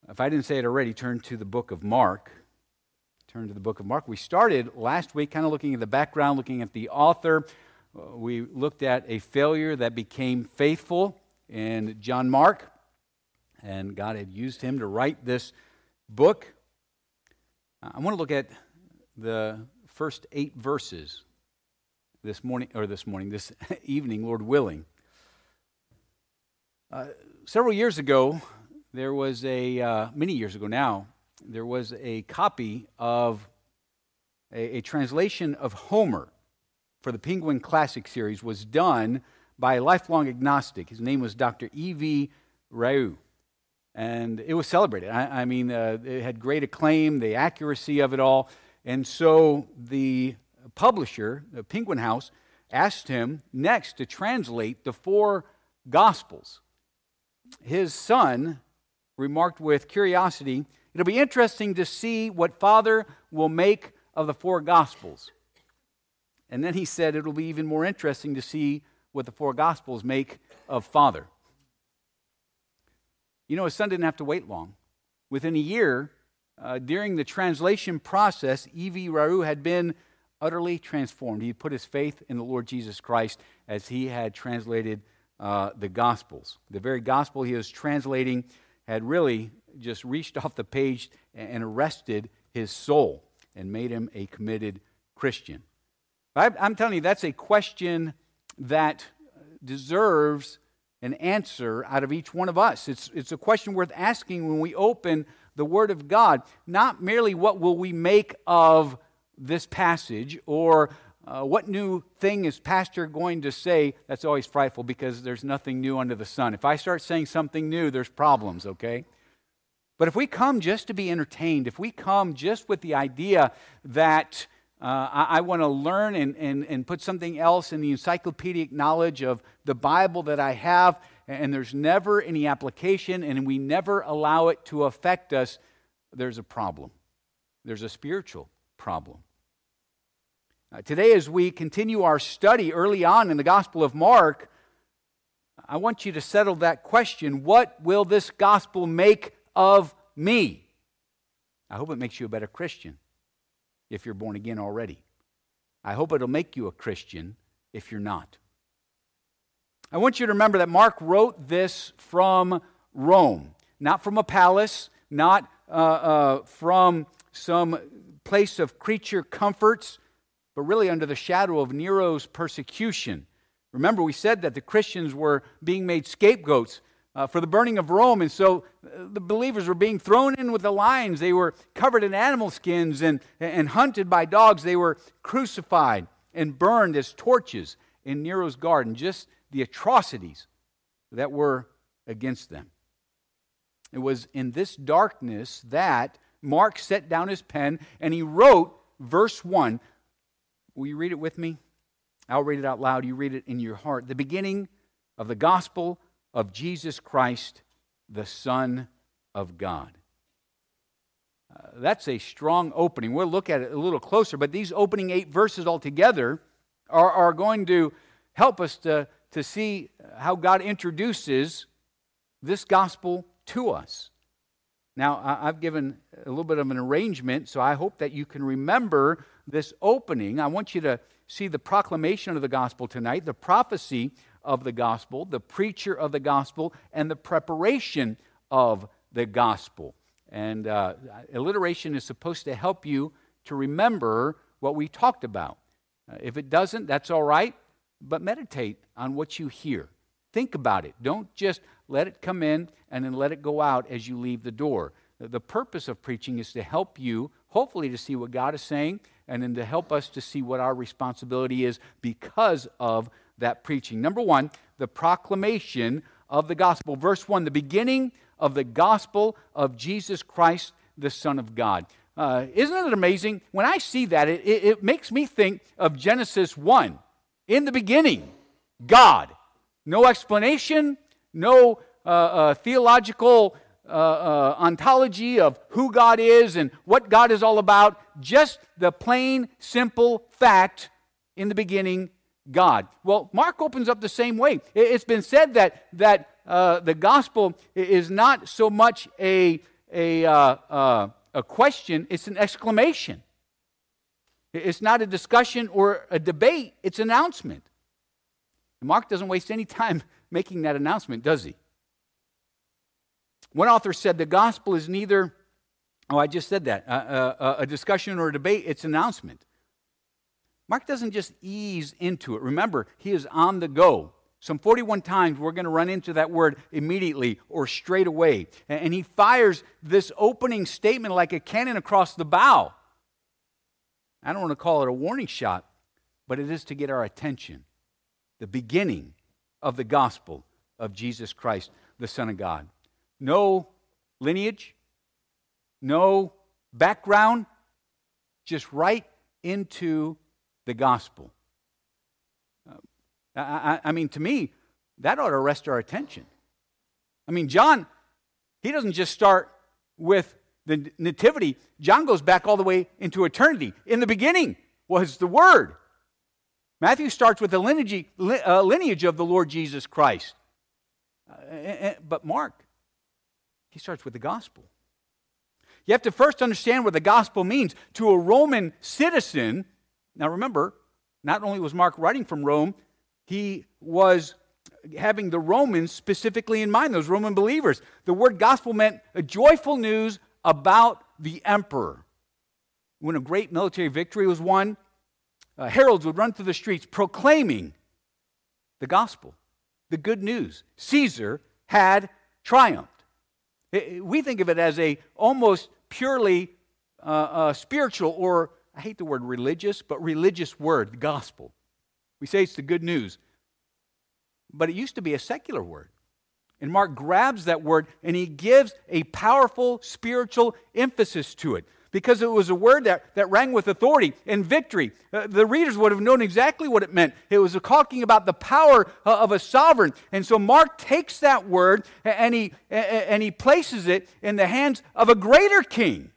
If I didn't say it already, turn to the book of Mark. Turn to the book of Mark. We started last week kind of looking at the background, looking at the author. We looked at a failure that became faithful in John Mark, and God had used him to write this book. I want to look at the first 8 verses this evening, Lord willing. Several years ago, there was many years ago now, there was a copy of a translation of Homer for the Penguin Classic series was done by a lifelong agnostic. His name was Dr. E.V. Rau, and it was celebrated. It had great acclaim, the accuracy of it all, and so the publisher, the Penguin House, asked him next to translate the 4 Gospels. His son remarked with curiosity, "It'll be interesting to see what Father will make of the 4 Gospels." And then he said it'll be even more interesting to see what the 4 Gospels make of Father. You know, his son didn't have to wait long. Within a year, during the translation process, E.V. Rau had been utterly transformed. He put his faith in the Lord Jesus Christ as he had translated the Gospels. The very Gospel he was translating had really just reached off the page and arrested his soul and made him a committed Christian. I'm telling you, that's a question that deserves an answer out of each one of us. It's a question worth asking when we open the Word of God. Not merely what will we make of this passage or what new thing is Pastor going to say. That's always frightful because there's nothing new under the sun. If I start saying something new, there's problems, okay? But if we come just to be entertained, if we come just with the idea that I want to learn and put something else in the encyclopedic knowledge of the Bible that I have, and there's never any application, and we never allow it to affect us, there's a problem. There's a spiritual problem. Today, as we continue our study early on in the Gospel of Mark, I want you to settle that question: what will this gospel make of me? I hope it makes you a better Christian if you're born again already. I hope it'll make you a Christian if you're not. I want you to remember that Mark wrote this from Rome, not from a palace, not from some place of creature comforts, but really under the shadow of Nero's persecution. Remember, we said that the Christians were being made scapegoats for the burning of Rome, and so the believers were being thrown in with the lions. They were covered in animal skins and hunted by dogs. They were crucified and burned as torches in Nero's garden. Just the atrocities that were against them. It was in this darkness that Mark set down his pen and he wrote verse 1. Will you read it with me? I'll read it out loud. You read it in your heart. The beginning of the gospel of Jesus Christ, the Son of God. That's a strong opening. We'll look at it a little closer, but these opening 8 verses altogether are going to help us to see how God introduces this gospel to us. Now, I've given a little bit of an arrangement, so I hope that you can remember this opening. I want you to see the proclamation of the gospel tonight, the prophecy of the gospel, the preacher of the gospel, and the preparation of the gospel. And alliteration is supposed to help you to remember what we talked about. If it doesn't, that's all right, but meditate on what you hear. Think about it. Don't just let it come in and then let it go out as you leave the door. The purpose of preaching is to help you, hopefully, to see what God is saying, and then to help us to see what our responsibility is because of that preaching. Number 1, the proclamation of the gospel. Verse 1, the beginning of the gospel of Jesus Christ, the Son of God. Isn't it amazing? When I see that, it makes me think of Genesis 1. In the beginning, God. No explanation, no theological ontology of who God is and what God is all about. Just the plain, simple fact, in the beginning, God. Well, Mark opens up the same way. It's been said that the gospel is not so much a a question, it's an exclamation. It's not a discussion or a debate, it's an announcement. And Mark doesn't waste any time making that announcement, does he? One author said the gospel is neither, I just said that, a discussion or a debate, it's an announcement. Mark doesn't just ease into it. Remember, he is on the go. Some 41 times we're going to run into that word immediately or straight away. And he fires this opening statement like a cannon across the bow. I don't want to call it a warning shot, but it is to get our attention. The beginning of the gospel of Jesus Christ, the Son of God. No lineage, no background, just right into the gospel. I mean, to me, that ought to arrest our attention. I mean, John, he doesn't just start with the nativity. John goes back all the way into eternity. In the beginning was the Word. Matthew starts with the lineage of the Lord Jesus Christ. But Mark, he starts with the gospel. You have to first understand what the gospel means. To a Roman citizen, now remember, not only was Mark writing from Rome, he was having the Romans specifically in mind, those Roman believers. The word gospel meant a joyful news about the emperor. When a great military victory was won, heralds would run through the streets proclaiming the gospel, the good news. Caesar had triumphed. We think of it as a almost purely spiritual, or I hate the word religious, but religious word, the gospel. We say it's the good news. But it used to be a secular word. And Mark grabs that word and he gives a powerful spiritual emphasis to it. Because it was a word that rang with authority and victory. The readers would have known exactly what it meant. It was talking about the power of a sovereign. And so Mark takes that word and he places it in the hands of a greater king,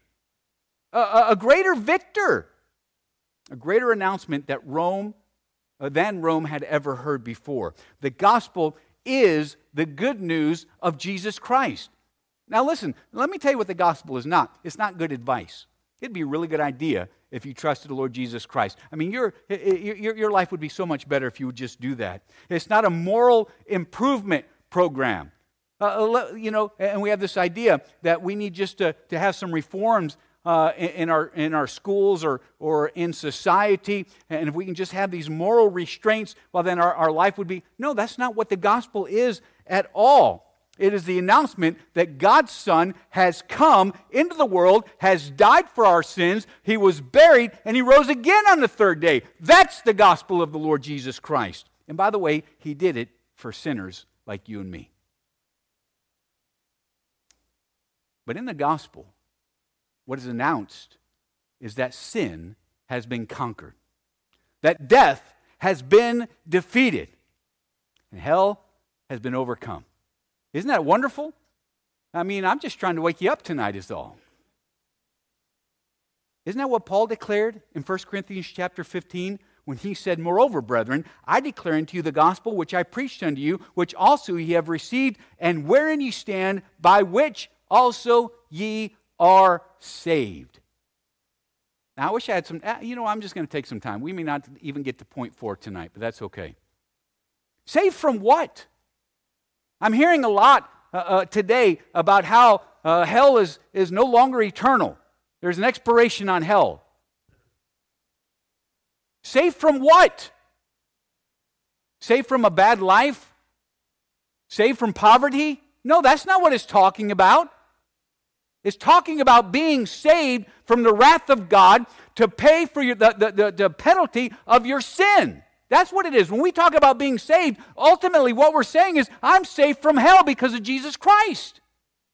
a greater victor, a greater announcement that Rome had ever heard before. The gospel is the good news of Jesus Christ. Now listen, let me tell you what the gospel is not. It's not good advice. It'd be a really good idea if you trusted the Lord Jesus Christ. I mean, your life would be so much better if you would just do that. It's not a moral improvement program. And we have this idea that we need just to have some reforms in our schools or in society, and if we can just have these moral restraints, well, then our life would be... No, that's not what the gospel is at all. It is the announcement that God's Son has come into the world, has died for our sins, He was buried, and He rose again on the third day. That's the gospel of the Lord Jesus Christ. And by the way, He did it for sinners like you and me. But in the gospel, what is announced is that sin has been conquered, that death has been defeated, and hell has been overcome. Isn't that wonderful? I mean, I'm just trying to wake you up tonight is all. Isn't that what Paul declared in 1 Corinthians chapter 15 when he said, "Moreover, brethren, I declare unto you the gospel which I preached unto you, which also ye have received, and wherein ye stand, by which also ye are saved." Now, I wish I had some, I'm just going to take some time. We may not even get to point 4 tonight, but that's okay. Saved from what? I'm hearing a lot today about how hell is no longer eternal. There's an expiration on hell. Saved from what? Saved from a bad life? Saved from poverty? No, that's not what it's talking about. It's talking about being saved from the wrath of God to pay for the penalty of your sin. That's what it is. When we talk about being saved, ultimately what we're saying is, I'm saved from hell because of Jesus Christ.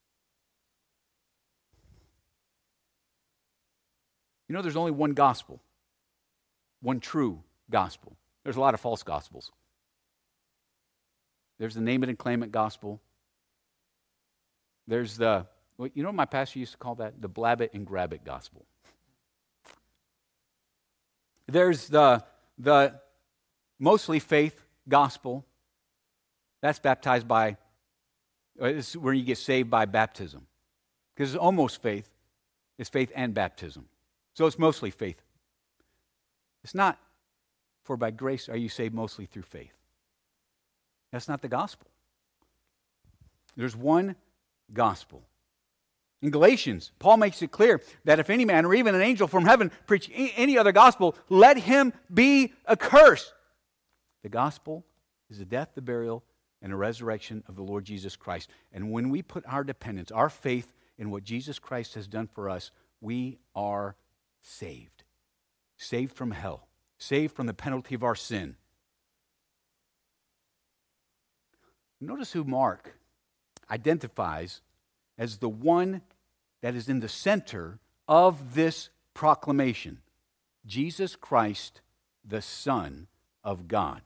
You know, there's only one gospel, one true gospel. There's a lot of false gospels. There's the name it and claim it gospel. There's the, you know what my pastor used to call that? The blab it and grab it gospel. There's the mostly faith gospel. That's baptized by, it's where you get saved by baptism. because it's almost faith. It's faith and baptism. So it's mostly faith. It's not, for by grace are you saved mostly through faith. That's not the gospel. There's one gospel. In Galatians, Paul makes it clear that if any man or even an angel from heaven preach any other gospel, let him be accursed. The gospel is the death, the burial, and the resurrection of the Lord Jesus Christ. And when we put our dependence, our faith in what Jesus Christ has done for us, we are saved. Saved from hell. Saved from the penalty of our sin. Notice who Mark identifies as the one that is in the center of this proclamation. Jesus Christ, the Son of God.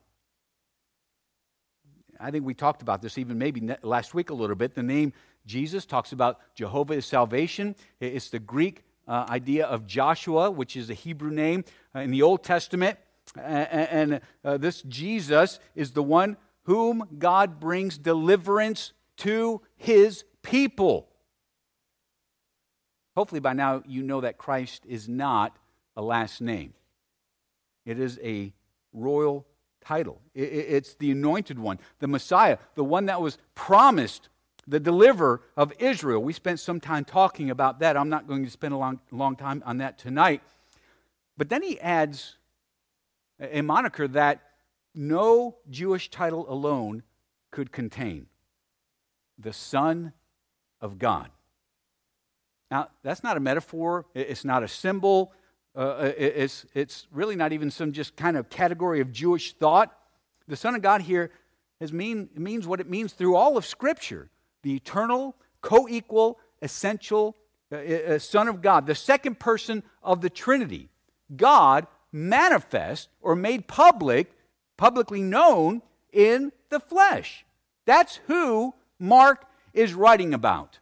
I think we talked about this even maybe last week a little bit. The name Jesus talks about Jehovah is salvation. It's the Greek idea of Joshua, which is a Hebrew name in the Old Testament. And this Jesus is the one whom God brings deliverance to his people. Hopefully by now you know that Christ is not a last name. It is a royal title. It's the anointed one, the Messiah, the one that was promised, the deliverer of Israel. We spent some time talking about that. I'm not going to spend a long time on that tonight. But then he adds a moniker that no Jewish title alone could contain. The Son of God. Now, that's not a metaphor. It's not a symbol. It's really not even some just kind of category of Jewish thought. The Son of God here means what it means through all of Scripture. The eternal, co-equal, essential Son of God. The second person of the Trinity. God manifest or made publicly known in the flesh. That's who Mark is writing about.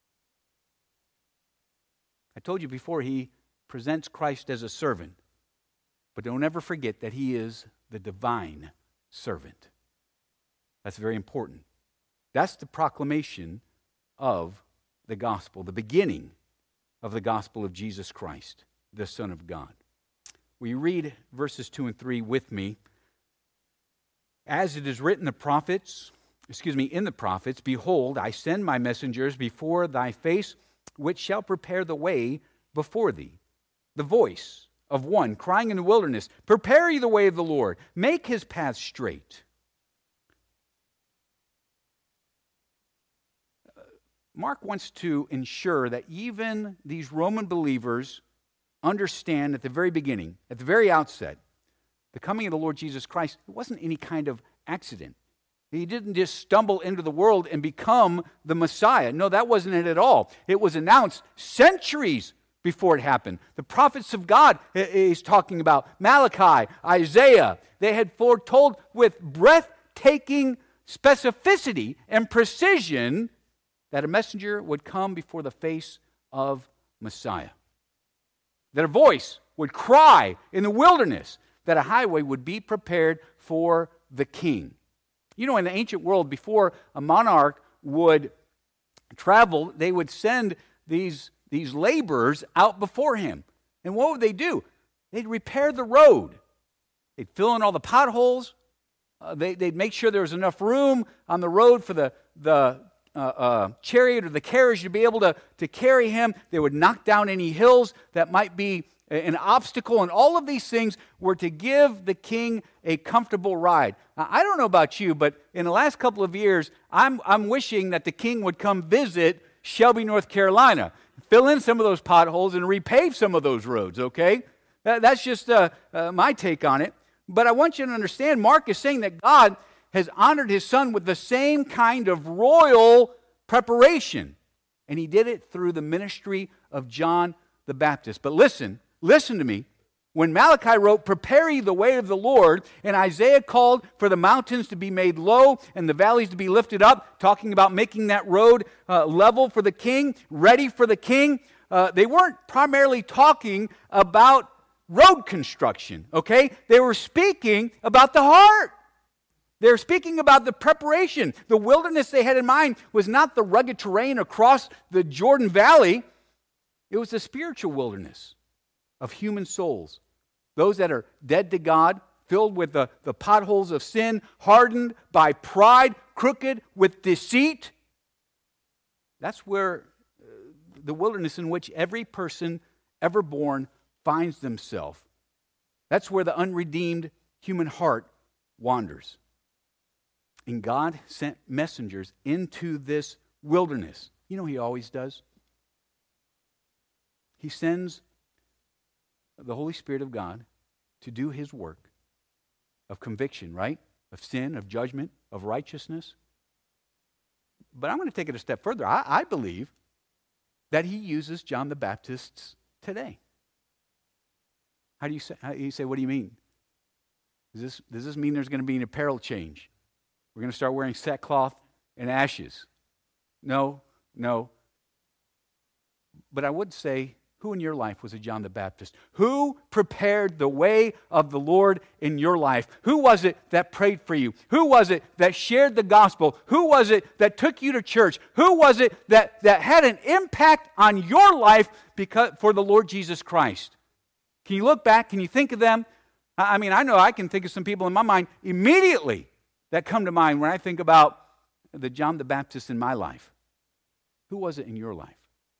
I told you before, he presents Christ as a servant. But don't ever forget that he is the divine servant. That's very important. That's the proclamation of the gospel, the beginning of the gospel of Jesus Christ, the Son of God. Will you read verses 2 and 3 with me? As it is written in the prophets, behold, I send my messengers before thy face, which shall prepare the way before thee. The voice of one crying in the wilderness, prepare ye the way of the Lord, make his path straight. Mark wants to ensure that even these Roman believers understand at the very beginning, at the very outset, the coming of the Lord Jesus Christ, it wasn't any kind of accident. He didn't just stumble into the world and become the Messiah. No, that wasn't it at all. It was announced centuries before it happened. The prophets of God he's talking about, Malachi, Isaiah, they had foretold with breathtaking specificity and precision that a messenger would come before the face of Messiah. That a voice would cry in the wilderness, that a highway would be prepared for the king. You know, in the ancient world, before a monarch would travel, they would send these laborers out before him. And what would they do? They'd repair the road. They'd fill in all the potholes. They'd make sure there was enough room on the road for the chariot or the carriage to be able to carry him. They would knock down any hills that might be an obstacle, and all of these things were to give the king a comfortable ride. Now, I don't know about you, but in the last couple of years, I'm wishing that the king would come visit Shelby, North Carolina, fill in some of those potholes and repave some of those roads, okay? That's just my take on it. But I want you to understand, Mark is saying that God has honored his son with the same kind of royal preparation. And he did it through the ministry of John the Baptist. But listen to me. When Malachi wrote, prepare ye the way of the Lord, and Isaiah called for the mountains to be made low and the valleys to be lifted up, talking about making that road level for the king, ready for the king, they weren't primarily talking about road construction, okay? They were speaking about the heart. They're speaking about the preparation. The wilderness they had in mind was not the rugged terrain across the Jordan Valley. It was the spiritual wilderness of human souls. Those that are dead to God, filled with the potholes of sin, hardened by pride, crooked with deceit. That's where the wilderness in which every person ever born finds themselves. That's where the unredeemed human heart wanders. And God sent messengers into this wilderness. You know He always does. He sends the Holy Spirit of God to do His work of conviction, right? Of sin, of judgment, of righteousness. But I'm going to take it a step further. I believe that He uses John the Baptist today. How do you say, what do you mean? Does this mean there's going to be an apparel change? We're going to start wearing sackcloth and ashes? No. But I would say, who in your life was a John the Baptist? Who prepared the way of the Lord in your life? Who was it that prayed for you? Who was it that shared the gospel? Who was it that took you to church? Who was it that had an impact on your life for the Lord Jesus Christ? Can you look back? Can you think of them? I mean, I know I can think of some people in my mind immediately that come to mind when I think about the John the Baptist in my life. Who was it in your life?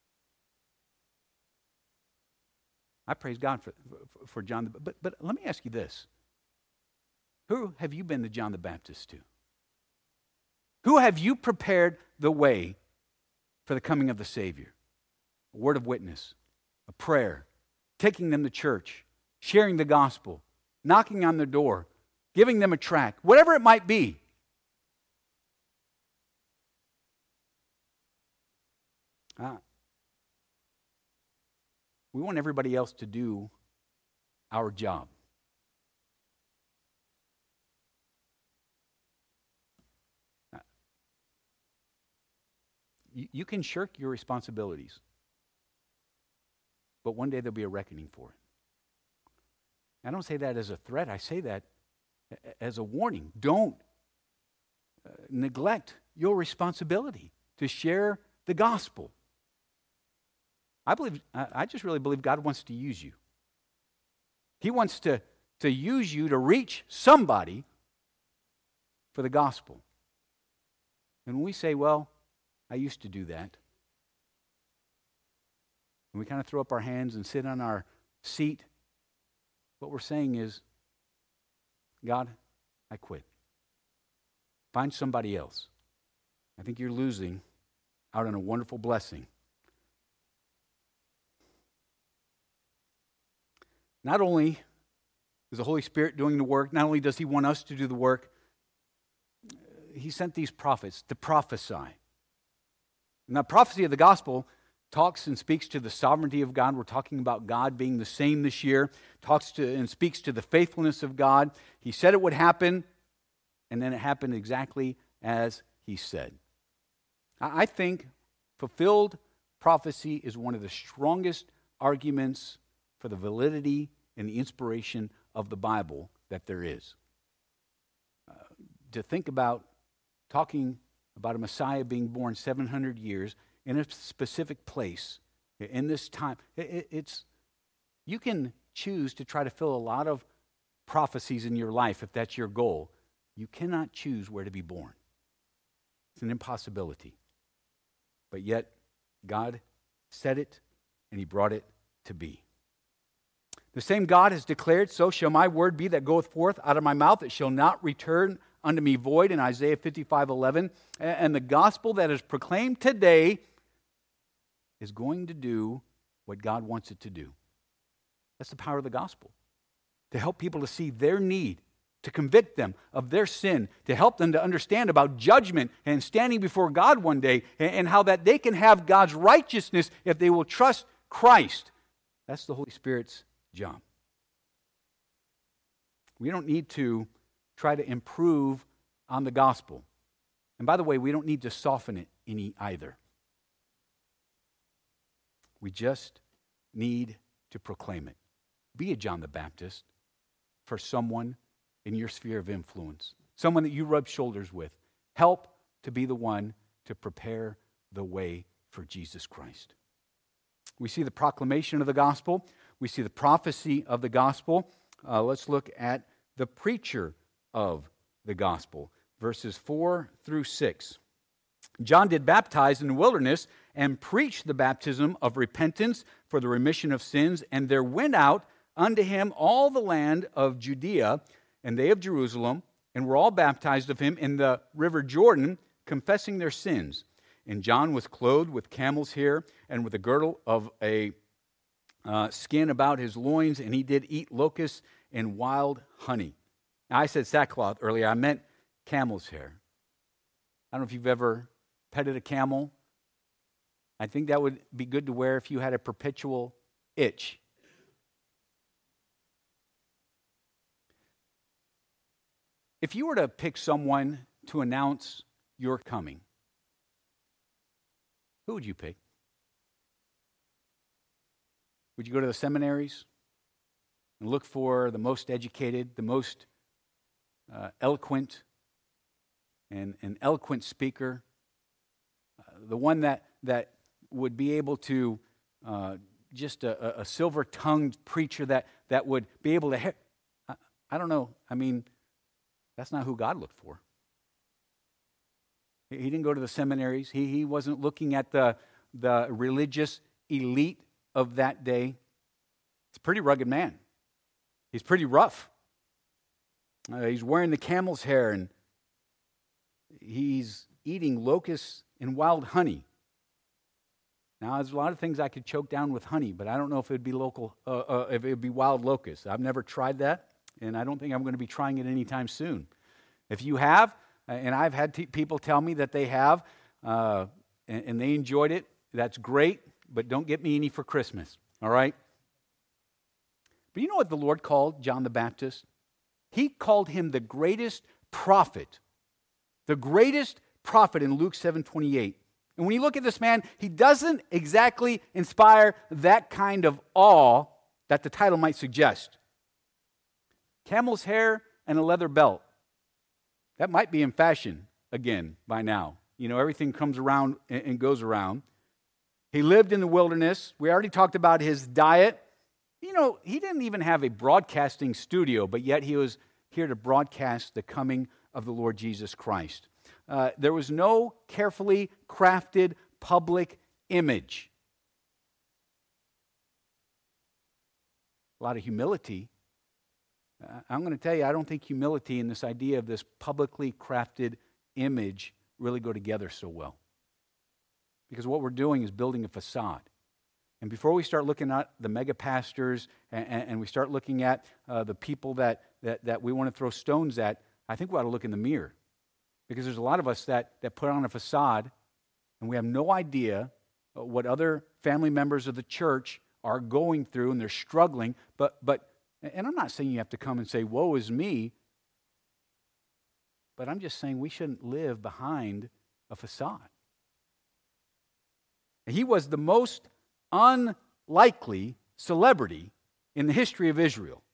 I praise God for John. But let me ask you this. Who have you been the John the Baptist to? Who have you prepared the way for the coming of the Savior? A word of witness, a prayer, taking them to church, sharing the gospel, knocking on their door, giving them a tract, whatever it might be. We want everybody else to do our job. You can shirk your responsibilities, but one day there'll be a reckoning for it. I don't say that as a threat. I say that as a warning. Don't neglect your responsibility to share the gospel. I just really believe God wants to use you. He wants to use you to reach somebody for the gospel. And when we say, well, I used to do that, and we kind of throw up our hands and sit on our seat, what we're saying is, God, I quit. Find somebody else. I think you're losing out on a wonderful blessing. Not only is the Holy Spirit doing the work, not only does He want us to do the work, He sent these prophets to prophesy. And the prophecy of the gospel talks and speaks to the sovereignty of God. We're talking about God being the same this year. Talks to and speaks to the faithfulness of God. He said it would happen, and then it happened exactly as He said. I think fulfilled prophecy is one of the strongest arguments for the validity and the inspiration of the Bible that there is. To think about talking about a Messiah being born 700 years in a specific place, in this time, you can choose to try to fill a lot of prophecies in your life if that's your goal. You cannot choose where to be born. It's an impossibility. But yet, God said it, and He brought it to be. The same God has declared, so shall my word be that goeth forth out of my mouth. It shall not return unto me void in Isaiah 55:11. And the gospel that is proclaimed today is going to do what God wants it to do. That's the power of the gospel. To help people to see their need, to convict them of their sin, to help them to understand about judgment and standing before God one day, and how that they can have God's righteousness if they will trust Christ. That's the Holy Spirit's job. We don't need to try to improve on the gospel. And by the way, we don't need to soften it any either. We just need to proclaim it. Be a John the Baptist for someone in your sphere of influence. someone that you rub shoulders with. Help to be the one to prepare the way for Jesus Christ. We see the proclamation of the gospel. We see the prophecy of the gospel. Let's look at the preacher of the gospel. Verses 4 through 6. John did baptize in the wilderness and preached the baptism of repentance for the remission of sins. And there went out unto him all the land of Judea and they of Jerusalem, and were all baptized of him in the river Jordan, confessing their sins. And John was clothed with camel's hair and with a girdle of a skin about his loins, and he did eat locusts and wild honey. Now, I said sackcloth earlier. I meant camel's hair. I don't know if you've ever petted a camel. I think that would be good to wear if you had a perpetual itch. If you were to pick someone to announce your coming, who would you pick? Would you go to the seminaries and look for the most educated, the most eloquent, and an eloquent speaker, the one that would be able to, just a silver-tongued preacher that would be able to, I don't know, I mean, that's not who God looked for. He didn't go to the seminaries. He wasn't looking at the religious elite of that day. He's a pretty rugged man. He's pretty rough. He's wearing the camel's hair, and he's eating locusts and wild honey. Now, there's a lot of things I could choke down with honey, but I don't know if it'd be if it'd be wild locusts. I've never tried that, and I don't think I'm going to be trying it anytime soon. If you have, and I've had people tell me that they have, and they enjoyed it, that's great, but don't get me any for Christmas, all right? But you know what the Lord called John the Baptist? He called him the greatest prophet. The greatest prophet in Luke 7:28. And when you look at this man, he doesn't exactly inspire that kind of awe that the title might suggest. Camel's hair and a leather belt. That might be in fashion again by now. You know, everything comes around and goes around. He lived in the wilderness. We already talked about his diet. You know, he didn't even have a broadcasting studio, but yet he was here to broadcast the coming of the Lord Jesus Christ. There was no carefully crafted public image. A lot of humility. I'm going to tell you, I don't think humility and this idea of this publicly crafted image really go together so well. Because what we're doing is building a facade. And before we start looking at the mega pastors and we start looking at the people that we want to throw stones at, I think we ought to look in the mirror. Because there's a lot of us that put on a facade and we have no idea what other family members of the church are going through, and they're struggling. And I'm not saying you have to come and say, woe is me, but I'm just saying we shouldn't live behind a facade. He was the most unlikely celebrity in the history of Israel.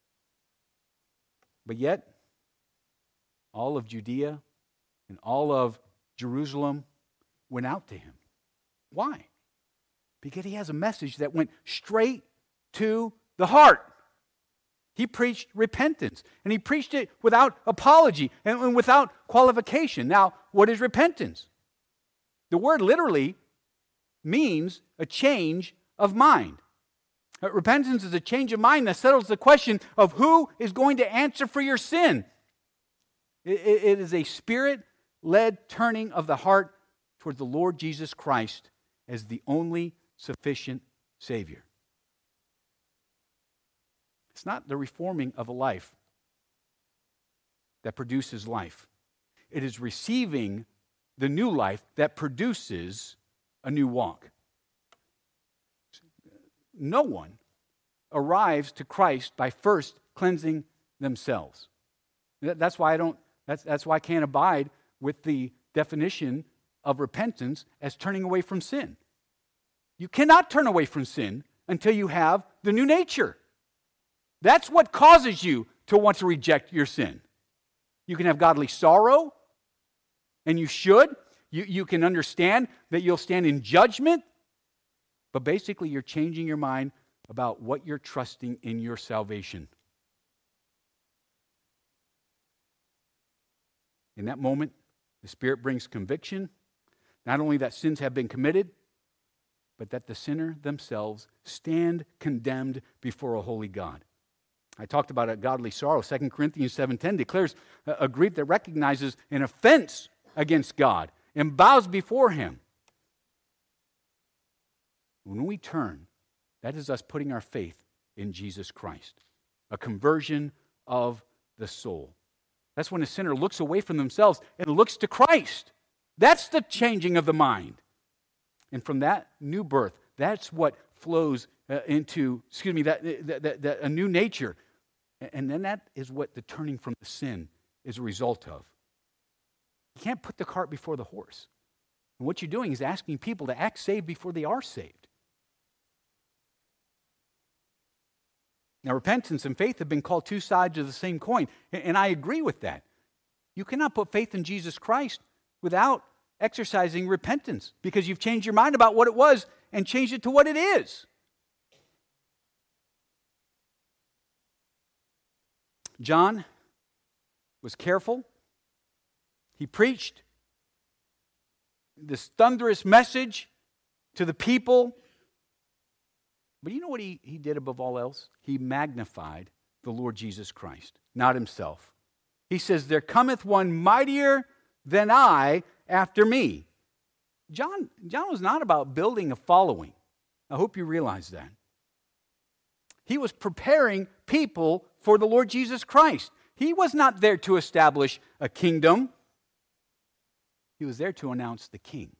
But yet, all of Judea and all of Jerusalem went out to him. Why? Because he has a message that went straight to the heart. He preached repentance, and he preached it without apology and without qualification. Now, what is repentance? The word literally means a change of mind. Repentance is a change of mind that settles the question of who is going to answer for your sin. It is a spirit-led turning of the heart towards the Lord Jesus Christ as the only sufficient Savior. It's not the reforming of a life that produces life. It is receiving the new life that produces a new walk. No one arrives to Christ by first cleansing themselves. That's why I can't abide with the definition of repentance as turning away from sin. You cannot turn away from sin until you have the new nature. That's what causes you to want to reject your sin. You can have godly sorrow, and you should. You can understand that you'll stand in judgment, but basically you're changing your mind about what you're trusting in your salvation. In that moment, the Spirit brings conviction, not only that sins have been committed, but that the sinner themselves stand condemned before a holy God. I talked about a godly sorrow. 2 Corinthians 7:10 declares a grief that recognizes an offense against God and bows before Him. When we turn, that is us putting our faith in Jesus Christ, a conversion of the soul. That's when a sinner looks away from themselves and looks to Christ. That's the changing of the mind. And from that new birth, that's what flows into a new nature. And then that is what the turning from the sin is a result of. You can't put the cart before the horse. And what you're doing is asking people to act saved before they are saved. Now, repentance and faith have been called two sides of the same coin, and I agree with that. You cannot put faith in Jesus Christ without exercising repentance, because you've changed your mind about what it was and changed it to what it is. John was careful. He preached this thunderous message to the people. But you know what he did above all else? He magnified the Lord Jesus Christ, not himself. He says, "There cometh one mightier than I after me." John was not about building a following. I hope you realize that. He was preparing people for the Lord Jesus Christ. He was not there to establish a kingdom. He was there to announce the King.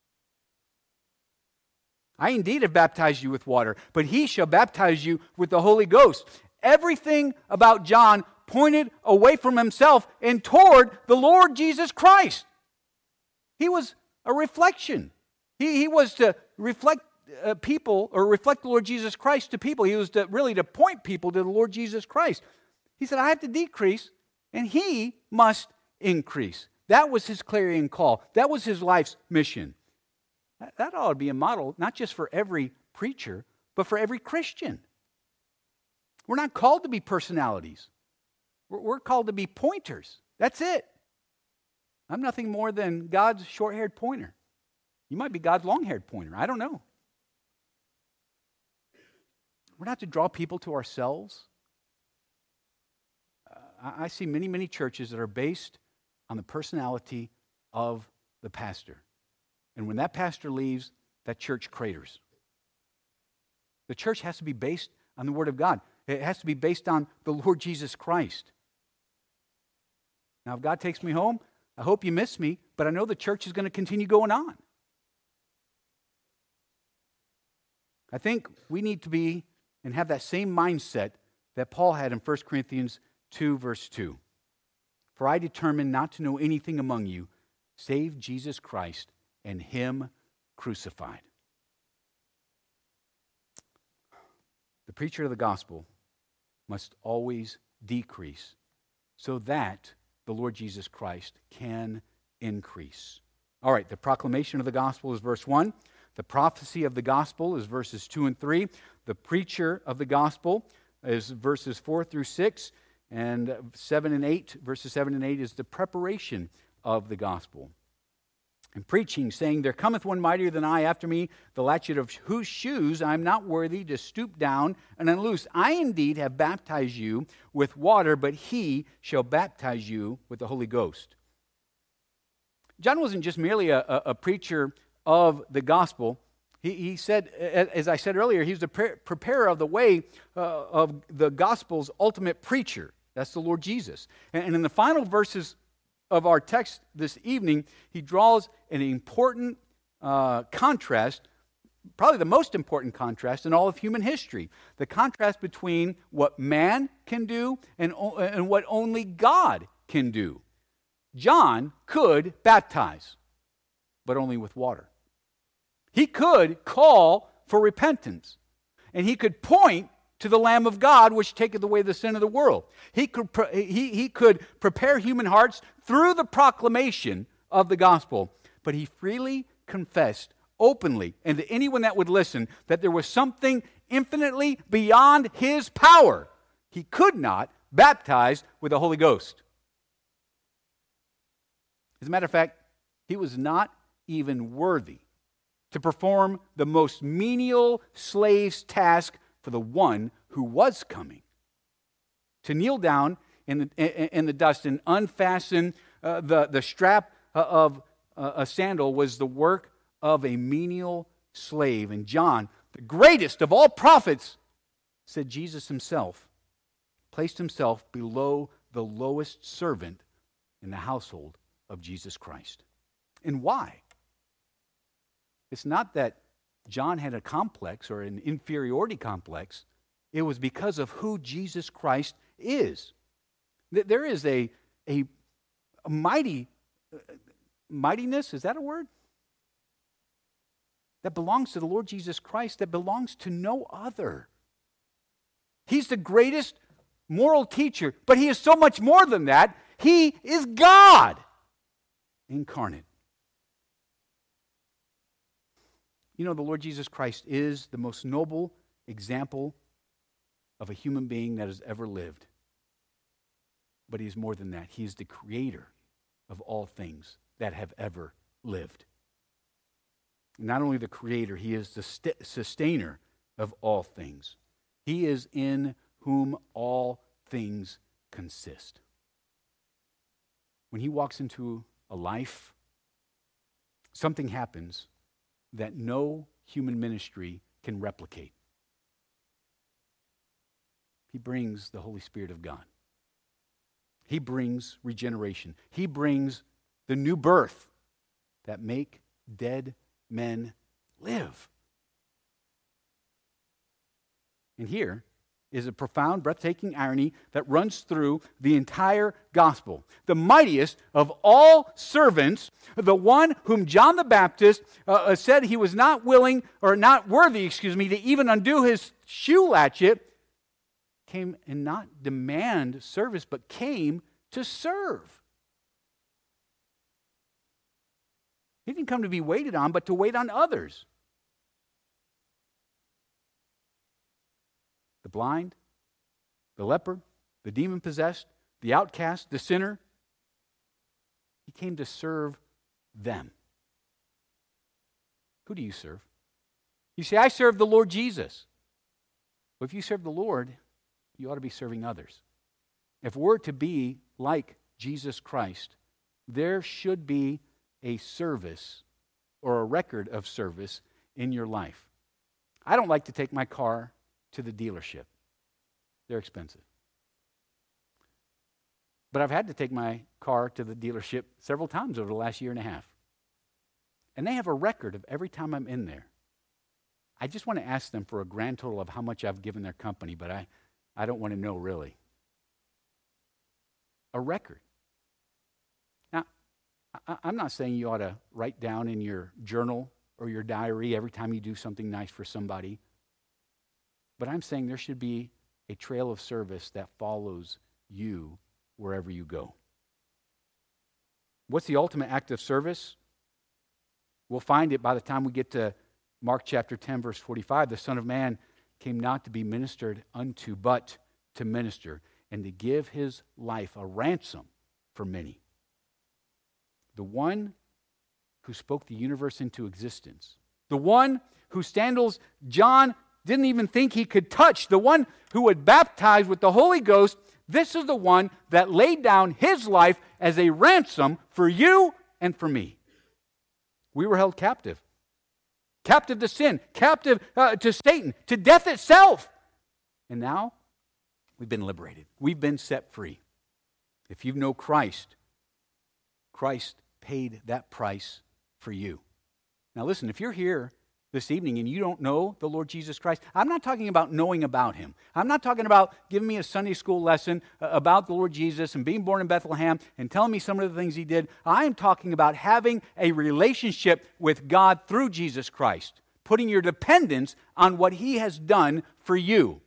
I indeed have baptized you with water, but he shall baptize you with the Holy Ghost. Everything about John pointed away from himself and toward the Lord Jesus Christ. He was a reflection. He was to reflect people, or reflect the Lord Jesus Christ to people. He was really to point people to the Lord Jesus Christ. He said, I have to decrease, and he must increase. That was his clarion call. That was his life's mission. That ought to be a model, not just for every preacher, but for every Christian. We're not called to be personalities. We're called to be pointers. That's it. I'm nothing more than God's short-haired pointer. You might be God's long-haired pointer. I don't know. We're not to draw people to ourselves. I see many, many churches that are based on the personality of the pastor. And when that pastor leaves, that church craters. The church has to be based on the Word of God. It has to be based on the Lord Jesus Christ. Now, if God takes me home, I hope you miss me, but I know the church is going to continue going on. I think we need to be and have that same mindset that Paul had in 1 Corinthians 2, verse 2. For I determined not to know anything among you save Jesus Christ and Him crucified. The preacher of the gospel must always decrease so that the Lord Jesus Christ can increase. All right, the proclamation of the gospel is verse 1. The prophecy of the gospel is verses 2 and 3. The preacher of the gospel is verses 4 through 6. And 7 and 8, verses 7 and 8 is the preparation of the gospel. And preaching, saying, There cometh one mightier than I after me, the latchet of whose shoes I am not worthy to stoop down and unloose. I indeed have baptized you with water, but he shall baptize you with the Holy Ghost. John wasn't just merely a preacher of the gospel. He said, as I said earlier, he's the preparer of the way of the gospel's ultimate preacher. That's the Lord Jesus. And in the final verses of our text this evening, he draws an important contrast, probably the most important contrast in all of human history. The contrast between what man can do and what only God can do. John could baptize, but only with water. He could call for repentance, and he could point to the Lamb of God, which taketh away the sin of the world. He could prepare human hearts through the proclamation of the gospel, but he freely confessed openly, and to anyone that would listen, that there was something infinitely beyond his power. He could not baptize with the Holy Ghost. As a matter of fact, he was not even worthy to perform the most menial slave's task for the one who was coming. To kneel down in the dust and unfasten the strap of a sandal was the work of a menial slave. And John, the greatest of all prophets, said Jesus himself placed himself below the lowest servant in the household of Jesus Christ. And why? It's not that John had a complex or an inferiority complex. It was because of who Jesus Christ is. There is a mightiness, is that a word? That belongs to the Lord Jesus Christ, that belongs to no other. He's the greatest moral teacher, but he is so much more than that. He is God incarnate. You know, the Lord Jesus Christ is the most noble example of a human being that has ever lived. But he is more than that. He is the creator of all things that have ever lived. Not only the creator, he is the sustainer of all things. He is in whom all things consist. When he walks into a life, something happens that no human ministry can replicate. He brings the Holy Spirit of God. He brings regeneration. He brings the new birth that make dead men live. And here is a profound, breathtaking irony that runs through the entire gospel. The mightiest of all servants, the one whom John the Baptist said he was not willing, or not worthy, to even undo his shoe latchet, came and not demand service, but came to serve. He didn't come to be waited on, but to wait on others. The blind, the leper, the demon-possessed, the outcast, the sinner. He came to serve them. Who do you serve? You say, I serve the Lord Jesus. Well, if you serve the Lord, you ought to be serving others. If we're to be like Jesus Christ, there should be a service or a record of service in your life. I don't like to take my car to the dealership. They're expensive. But I've had to take my car to the dealership several times over the last year and a half. And they have a record of every time I'm in there. I just want to ask them for a grand total of how much I've given their company, but I don't want to know really. A record. Now, I'm not saying you ought to write down in your journal or your diary every time you do something nice for somebody. But I'm saying there should be a trail of service that follows you wherever you go. What's the ultimate act of service? We'll find it by the time we get to Mark chapter 10, verse 45. The Son of Man came not to be ministered unto, but to minister, and to give his life a ransom for many. The one who spoke the universe into existence. The one whose sandals John didn't even think he could touch. The one who would baptize with the Holy Ghost. This is the one that laid down his life as a ransom for you and for me. We were held captive. Captive to sin. Captive to Satan. To death itself. And now we've been liberated. We've been set free. If you know Christ, Christ paid that price for you. Now listen, if you're here this evening and you don't know the Lord Jesus Christ, I'm not talking about knowing about him. I'm not talking about giving me a Sunday school lesson about the Lord Jesus and being born in Bethlehem and telling me some of the things he did. I am talking about having a relationship with God through Jesus Christ, putting your dependence on what he has done for you.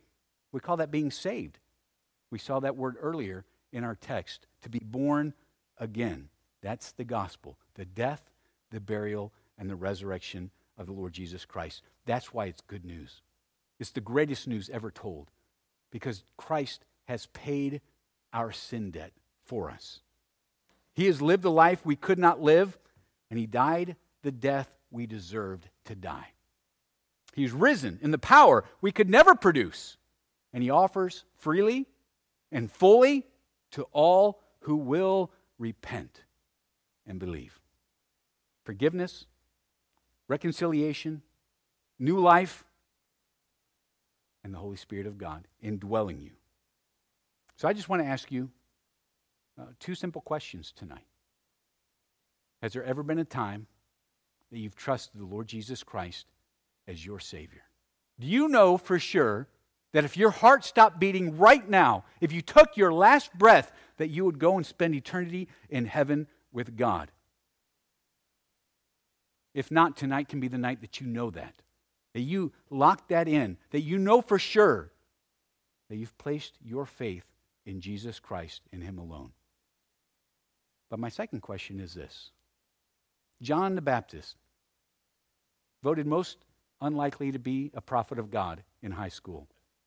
We call that being saved. We saw that word earlier in our text, to be born again. That's the gospel, the death, the burial, and the resurrection of the Lord Jesus Christ. That's why it's good news. It's the greatest news ever told, because Christ has paid our sin debt for us. He has lived the life we could not live, and he died the death we deserved to die. He's risen in the power we could never produce, and he offers freely and fully to all who will repent and believe. Forgiveness, reconciliation, new life, and the Holy Spirit of God indwelling you. So I just want to ask you two simple questions tonight. Has there ever been a time that you've trusted the Lord Jesus Christ as your Savior? Do you know for sure that if your heart stopped beating right now, if you took your last breath, that you would go and spend eternity in heaven with God? If not, tonight can be the night that you know that you lock that in, that you know for sure that you've placed your faith in Jesus Christ and him alone. But my second question is this. John the Baptist, voted most unlikely to be a prophet of God in high school,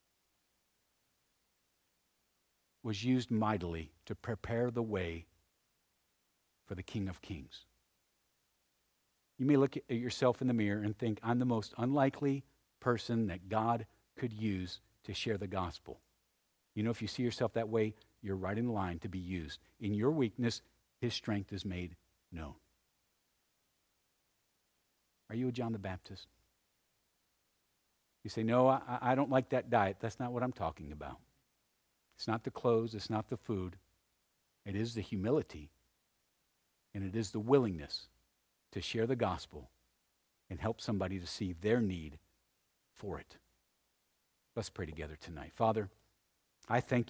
was used mightily to prepare the way for the King of Kings. You may look at yourself in the mirror and think, I'm the most unlikely person that God could use to share the gospel. You know, if you see yourself that way, you're right in line to be used. In your weakness, his strength is made known. Are you a John the Baptist? You say, no, I don't like that diet. That's not what I'm talking about. It's not the clothes, it's not the food. It is the humility, and it is the willingness to share the gospel and help somebody to see their need for it. Let's pray together tonight. Father, I thank